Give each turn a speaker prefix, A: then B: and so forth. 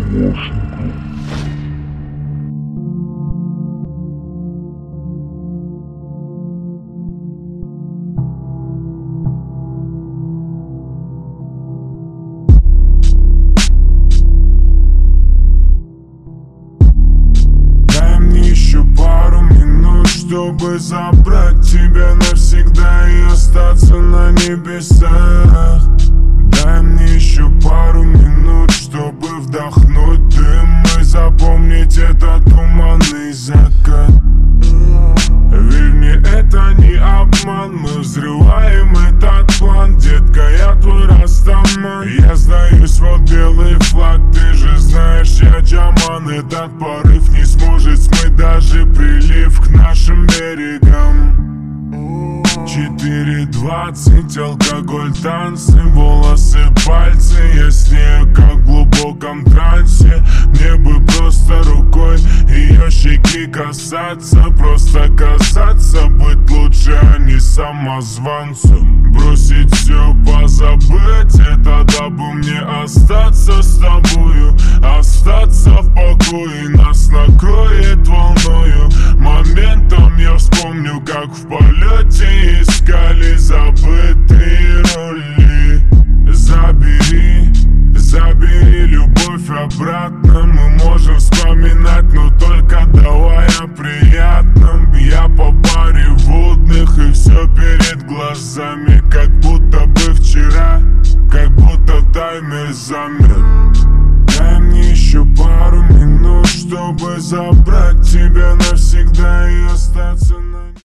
A: Чтобы забрать тебя навсегда и остаться на небесах. Дай мне еще пару минут, чтобы вдохнуть дым и запомнить этот туманный закат. Верь мне, это не обман, мы взрываем этот план. Детка, я твой растаман. Я сдаюсь, вот белый флаг, ты же знаешь, я Джаман. Этот порыв не сможет смыть даже прилив к нашим берегам. 4:20, алкоголь, танцы, волосы, пальцы. Я с ней как в глубоком трансе. Мне бы просто рукой ее щеки касаться. Просто касаться, быть лучше, а не самозванцем. Бросить все, позабыть